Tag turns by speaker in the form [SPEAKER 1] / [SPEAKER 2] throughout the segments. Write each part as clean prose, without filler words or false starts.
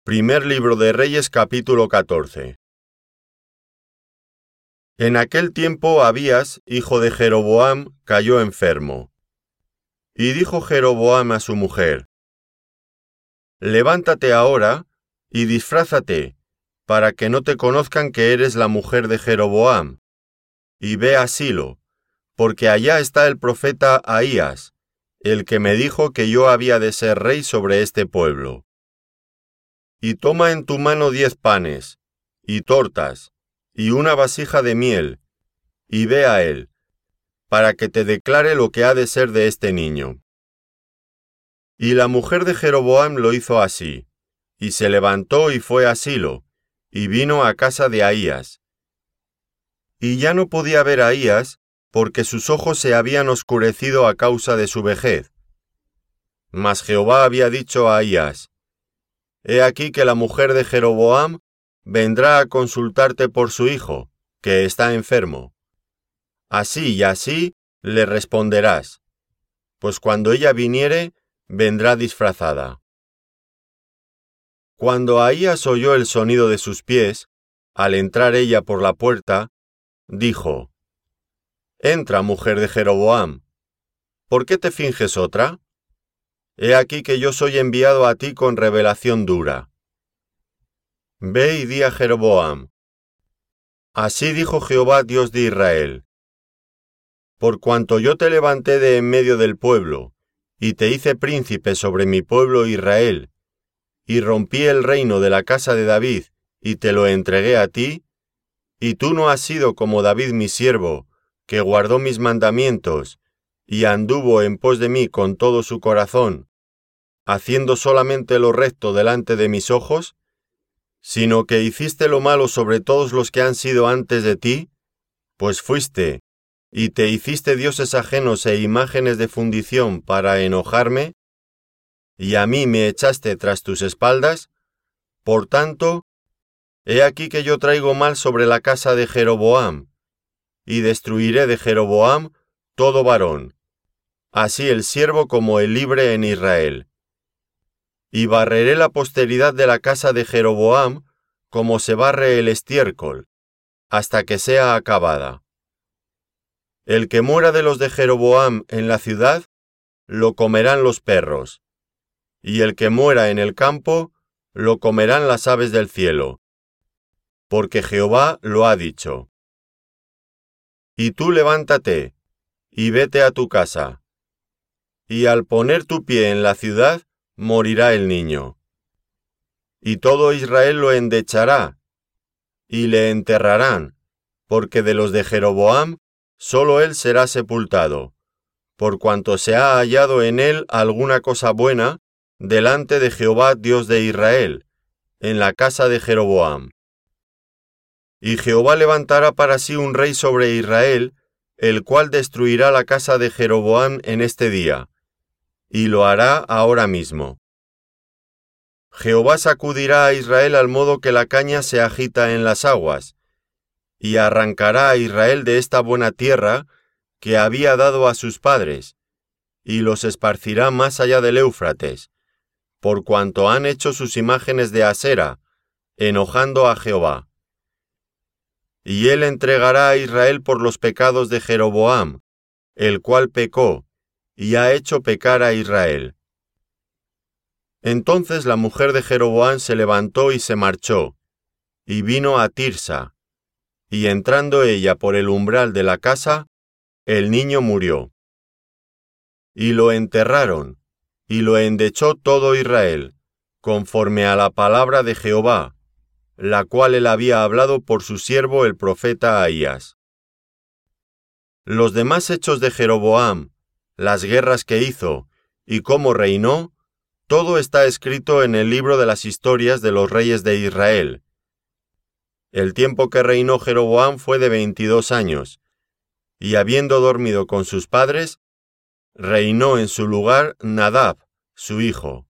[SPEAKER 1] Primer libro de Reyes, capítulo 14. En aquel tiempo Abías, hijo de Jeroboam, cayó enfermo. Y dijo Jeroboam a su mujer: Levántate ahora y disfrázate, para que no te conozcan que eres la mujer de Jeroboam, y ve a Silo, porque allá está el profeta Ahías, el que me dijo que yo había de ser rey sobre este pueblo. Y toma en tu mano 10 panes, y tortas, y una vasija de miel, y ve a él, para que te declare lo que ha de ser de este niño. Y la mujer de Jeroboam lo hizo así, y se levantó y fue a Silo, y vino a casa de Ahías. Y ya no podía ver a Ahías, porque sus ojos se habían oscurecido a causa de su vejez. Mas Jehová había dicho a Ahías: He aquí que la mujer de Jeroboam vendrá a consultarte por su hijo, que está enfermo. Así y así le responderás, pues cuando ella viniere, vendrá disfrazada. Cuando Ahías oyó el sonido de sus pies, al entrar ella por la puerta, dijo: Entra, mujer de Jeroboam. ¿Por qué te finges otra? He aquí que yo soy enviado a ti con revelación dura. Ve y di a Jeroboam: Así dijo Jehová Dios de Israel: Por cuanto yo te levanté de en medio del pueblo, y te hice príncipe sobre mi pueblo Israel, y rompí el reino de la casa de David, y te lo entregué a ti, y tú no has sido como David mi siervo, que guardó mis mandamientos, y anduvo en pos de mí con todo su corazón, haciendo solamente lo recto delante de mis ojos, sino que hiciste lo malo sobre todos los que han sido antes de ti, pues fuiste, y te hiciste dioses ajenos e imágenes de fundición para enojarme, y a mí me echaste tras tus espaldas. Por tanto, he aquí que yo traigo mal sobre la casa de Jeroboam, y destruiré de Jeroboam todo varón, así el siervo como el libre en Israel. Y barreré la posteridad de la casa de Jeroboam como se barre el estiércol, hasta que sea acabada. El que muera de los de Jeroboam en la ciudad, lo comerán los perros, y el que muera en el campo, lo comerán las aves del cielo, porque Jehová lo ha dicho. Y tú levántate, y vete a tu casa, y al poner tu pie en la ciudad, morirá el niño. Y todo Israel lo endechará, y le enterrarán, porque de los de Jeroboam, solo él será sepultado, por cuanto se ha hallado en él alguna cosa buena delante de Jehová Dios de Israel, en la casa de Jeroboam. Y Jehová levantará para sí un rey sobre Israel, el cual destruirá la casa de Jeroboam en este día, y lo hará ahora mismo. Jehová sacudirá a Israel al modo que la caña se agita en las aguas, y arrancará a Israel de esta buena tierra que había dado a sus padres, y los esparcirá más allá del Éufrates, por cuanto han hecho sus imágenes de Asera, enojando a Jehová. Y él entregará a Israel por los pecados de Jeroboam, el cual pecó, y ha hecho pecar a Israel. Entonces la mujer de Jeroboam se levantó y se marchó, y vino a Tirsa, y entrando ella por el umbral de la casa, el niño murió. Y lo enterraron, y lo endechó todo Israel, conforme a la palabra de Jehová, la cual él había hablado por su siervo el profeta Ahías. Los demás hechos de Jeroboam, las guerras que hizo, y cómo reinó, todo está escrito en el libro de las historias de los reyes de Israel. El tiempo que reinó Jeroboam fue de 22 años, y habiendo dormido con sus padres, reinó en su lugar Nadab, su hijo.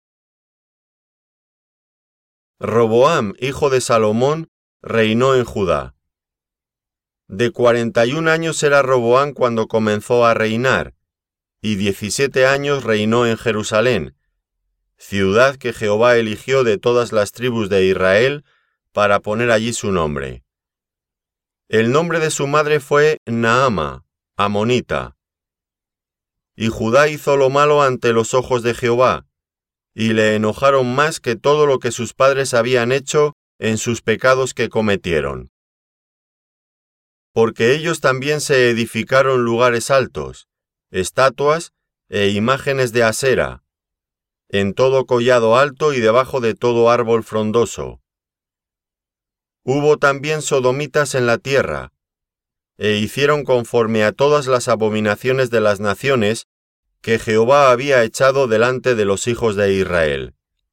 [SPEAKER 1] Roboam, hijo de Salomón, reinó en Judá. De 41 años era Roboam cuando comenzó a reinar, y 17 años reinó en Jerusalén, ciudad que Jehová eligió de todas las tribus de Israel para poner allí su nombre. El nombre de su madre fue Naama, amonita. Y Judá hizo lo malo ante los ojos de Jehová, y le enojaron más que todo lo que sus padres habían hecho en sus pecados que cometieron. Porque ellos también se edificaron lugares altos, estatuas e imágenes de Asera, en todo collado alto y debajo de todo árbol frondoso. Hubo también sodomitas en la tierra, e hicieron conforme a todas las abominaciones de las naciones que Jehová había echado delante de los hijos de Israel.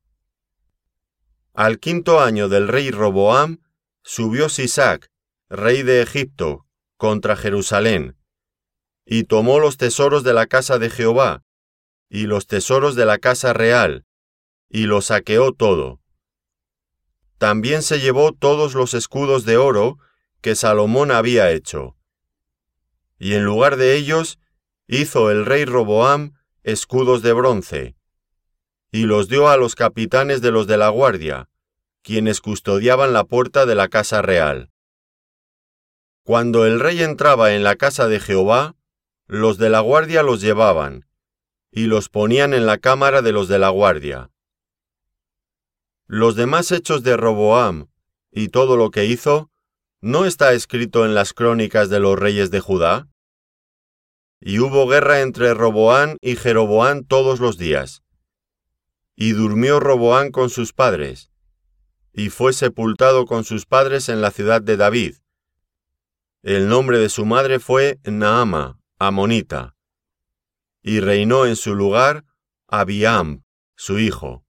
[SPEAKER 1] Al 5º año del rey Roboam, subió Sisac, rey de Egipto, contra Jerusalén, y tomó los tesoros de la casa de Jehová, y los tesoros de la casa real, y lo saqueó todo. También se llevó todos los escudos de oro que Salomón había hecho. Y en lugar de ellos, hizo el rey Roboam escudos de bronce, y los dio a los capitanes de los de la guardia, quienes custodiaban la puerta de la casa real. Cuando el rey entraba en la casa de Jehová, los de la guardia los llevaban, y los ponían en la cámara de los de la guardia. Los demás hechos de Roboam, y todo lo que hizo, ¿no está escrito en las crónicas de los reyes de Judá? Y hubo guerra entre Roboam y Jeroboam todos los días. Y durmió Roboam con sus padres, y fue sepultado con sus padres en la ciudad de David. El nombre de su madre fue Naama, amonita, y reinó en su lugar Abiam, su hijo.